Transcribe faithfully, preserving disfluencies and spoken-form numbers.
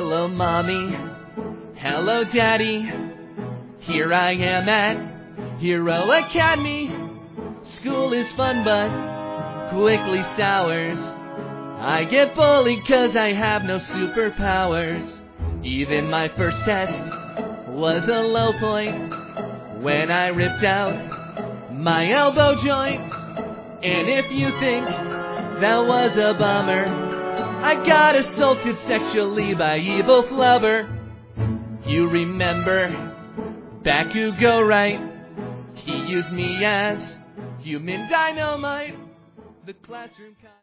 Hello, Mommy. Hello, Daddy. Here I am at Hero Academy. School is fun, but quickly sours. I get bullied cause I have no superpowers. Even my first test was a low point when I ripped out my elbow joint. And if you think that was a bummer, I got assaulted sexually by evil flubber. You remember Bakugo, right? He used me as human dynamite. The classroom